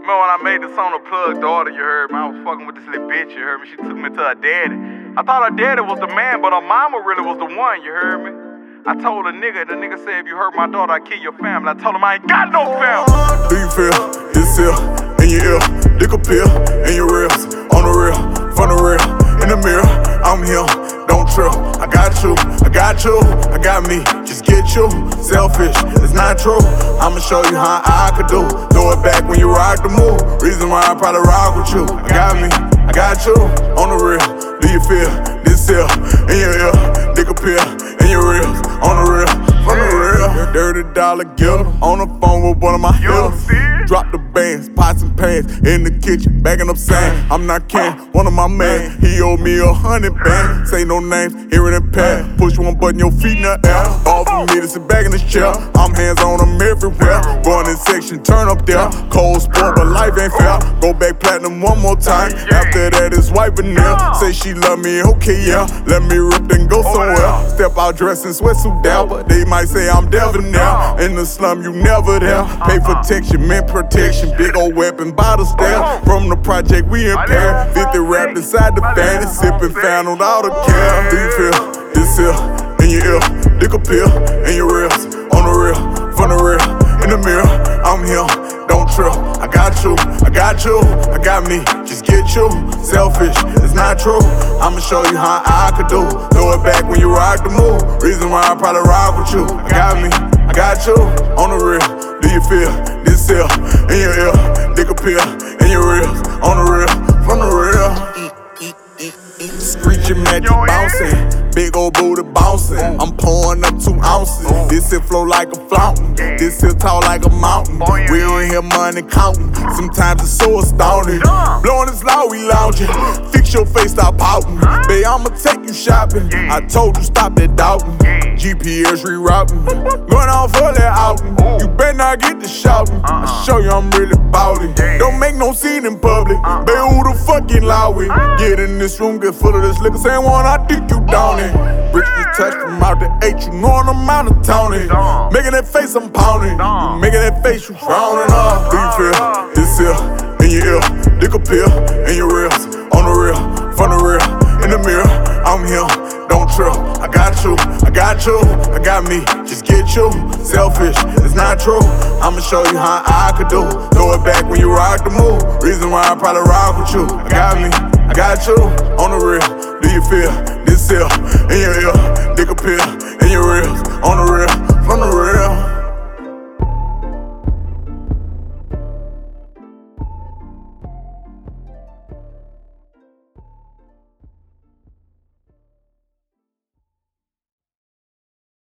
Remember when I made the song The Plug Daughter, you heard me? I was fucking with this little bitch, you heard me? She took me to her daddy. I thought her daddy was the man, but her mama really was the one, you heard me? I told the nigga said, if you hurt my daughter, I kill your family. I told him I ain't got no family. Do you feel this here in your ear? Lick a pill in your ribs. On the real, from the real, in the mirror, I'm here. Don't trip, I got you, I got you, I got me. Just get you, selfish, it's not true. I'ma show you how I could do. Throw it back when you rock the move. Reason why I probably rock with you. I got me, I got you, on the real. Do you feel this here in your ear? Lick a pill in your ribs. On the real, from the real. Dirty dollar getter, on the phone with one of my hitters. Drop the bands, pots and pans, in the kitchen, bagging up sand. I'm not Ken, one of my man. He owed me 100 bands. Say no names, hearing it pad. Push one button, your feet in the air. All for me to sit back in this chair. I'm hands on them everywhere. Going in section, turn up there. Cold sport, but life ain't fair. Go back platinum one more time. After that, it's wiping there. Say she love me, okay, yeah. Let me rip and go somewhere. Step out dressed in sweatsuit down, but they might say I'm devil now. In the slum, you never there. Pay protection, men protection. Big old weapon, bottle stand. From the project, we impaired. 50 wrapped inside the fan. Sipping fan on all the care. Do you feel this here in your ear? Lick a pill in your ribs. On the real, from the real, in the mirror, I'm here. Don't trip, I got you, I got you, I got me. Just get you, selfish, it's not true. I'ma show you how I could do. Throw it back when you rock the move. Reason why I probably rock with you. I got me, I got you, on the real. Do you feel this here in your ear? Lick a pill in your ribs. On the real, from the real. Screeching magic bouncing, big old booty bouncing. I'm pouring up 2 ounces. This here flow like a fountain. This here tall like a mountain. We don't hear money counting. Sometimes it's so astounding. Blowing this loud, we lounging. Fix your face, stop pouting. Babe, I'ma take you shopping. I told you stop that doubting. GPS rerouting. Going on for that outing. You better not get to shouting. I show you I'm really bout it. Don't make no scene in public. Babe, who the fucking loud with? Get in this room, get full of this liquor. Saying one, I think you down it. Rich just touched from out the 8, you know I'm out of town it. Making that face, I'm pounding. You making that face, you frowning up. Do you feel this here in your ear? Lick a pill in your ribs. On the real, from the real, in the mirror, I'm here. Don't trip, I got you, I got you, I got me. Just get you, selfish, it's not true. I'ma show you how I could do. Throw it back when you rock the move. Reason why I probably rock with you. I got me, I got you, on the real. Do you feel this here in your ear? Lick a pill in your ribs. On the real, from the real.